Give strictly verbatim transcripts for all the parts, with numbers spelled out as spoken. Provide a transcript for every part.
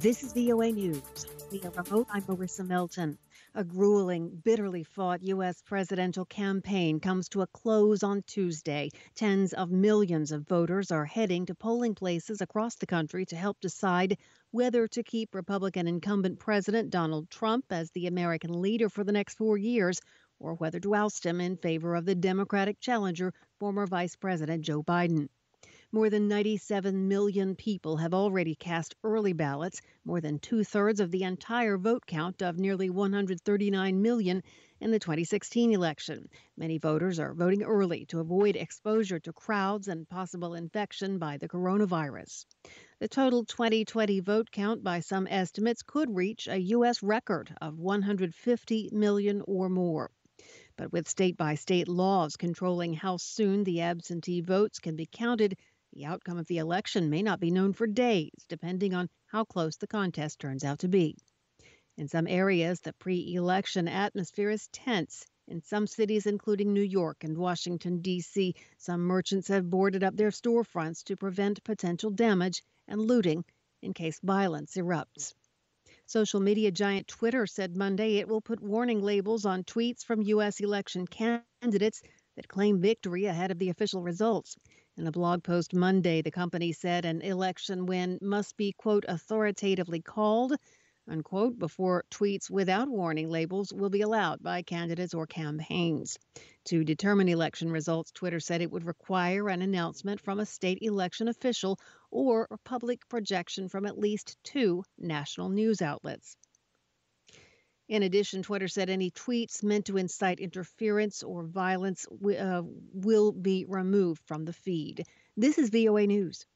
This is V O A News. Via remote, I'm Marissa Melton. A grueling, bitterly fought U S presidential campaign comes to a close on Tuesday. Tens of millions of voters are heading to polling places across the country to help decide whether to keep Republican incumbent President Donald Trump as the American leader for the next four years or whether to oust him in favor of the Democratic challenger, former Vice President Joe Biden. More than ninety-seven million people have already cast early ballots, more than two-thirds of the entire vote count of nearly one hundred thirty-nine million in the twenty sixteen election. Many voters are voting early to avoid exposure to crowds and possible infection by the coronavirus. The total twenty twenty vote count, by some estimates, could reach a U S record of one hundred fifty million or more. But with state-by-state laws controlling how soon the absentee votes can be counted, the outcome of the election may not be known for days, depending on how close the contest turns out to be. In some areas, the pre-election atmosphere is tense. In some cities, including New York and Washington, D C, some merchants have boarded up their storefronts to prevent potential damage and looting in case violence erupts. Social media giant Twitter said Monday it will put warning labels on tweets from U S election candidates that claim victory ahead of the official results. In a blog post Monday, the company said an election win must be, quote, authoritatively called, unquote, before tweets without warning labels will be allowed by candidates or campaigns. To determine election results, Twitter said it would require an announcement from a state election official or a public projection from at least two national news outlets. In addition, Twitter said any tweets meant to incite interference or violence uh, will be removed from the feed. This is V O A News.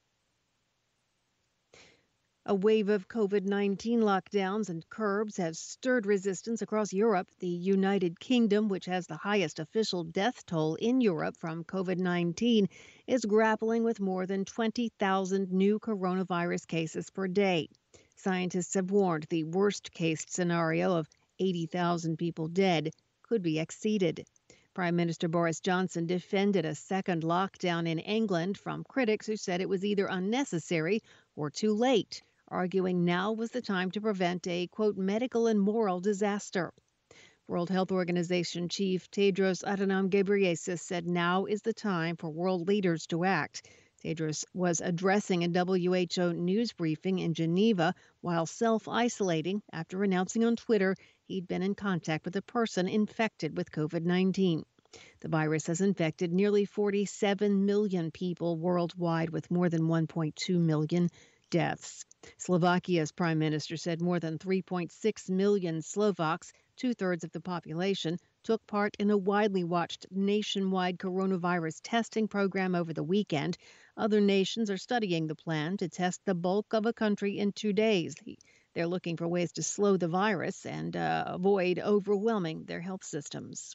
A wave of COVID nineteen lockdowns and curbs has stirred resistance across Europe. The United Kingdom, which has the highest official death toll in Europe from COVID nineteen, is grappling with more than twenty thousand new coronavirus cases per day. Scientists have warned the worst-case scenario of eighty thousand people dead could be exceeded. Prime Minister Boris Johnson defended a second lockdown in England from critics who said it was either unnecessary or too late, arguing now was the time to prevent a, quote, medical and moral disaster. World Health Organization Chief Tedros Adhanom Ghebreyesus said now is the time for world leaders to act. Tedros was addressing a W H O news briefing in Geneva while self-isolating after announcing on Twitter he'd been in contact with a person infected with COVID nineteen. The virus has infected nearly forty-seven million people worldwide, with more than one point two million deaths. Slovakia's prime minister said more than three point six million Slovaks, two-thirds of the population, took part in a widely watched nationwide coronavirus testing program over the weekend. Other nations are studying the plan to test the bulk of a country in two days. They're looking for ways to slow the virus and uh, avoid overwhelming their health systems.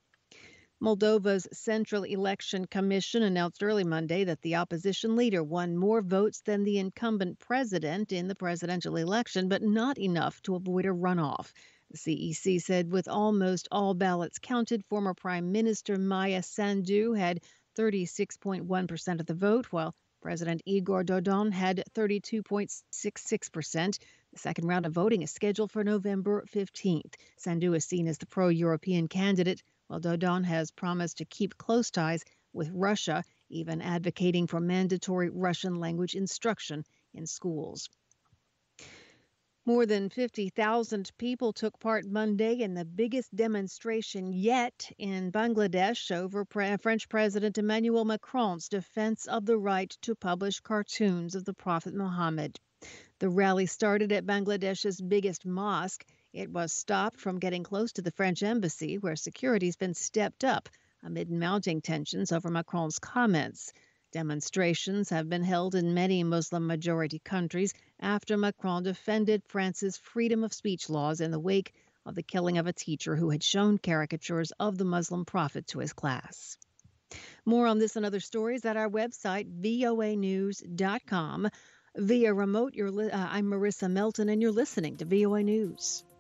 Moldova's Central Election Commission announced early Monday that the opposition leader won more votes than the incumbent president in the presidential election, but not enough to avoid a runoff. The C E C said with almost all ballots counted, former Prime Minister Maia Sandu had thirty-six point one percent of the vote, while President Igor Dodon had thirty-two point six six percent. The second round of voting is scheduled for November fifteenth. Sandu is seen as the pro-European candidate, while Dodon has promised to keep close ties with Russia, even advocating for mandatory Russian language instruction in schools. More than fifty thousand people took part Monday in the biggest demonstration yet in Bangladesh over pre- French President Emmanuel Macron's defense of the right to publish cartoons of the Prophet Muhammad. The rally started at Bangladesh's biggest mosque. It was stopped from getting close to the French embassy, where security's been stepped up amid mounting tensions over Macron's comments. Demonstrations have been held in many Muslim-majority countries after Macron defended France's freedom of speech laws in the wake of the killing of a teacher who had shown caricatures of the Muslim prophet to his class. More on this and other stories at our website, V O A news dot com. Via remote, you're li- uh, I'm Marissa Melton, and you're listening to V O A News.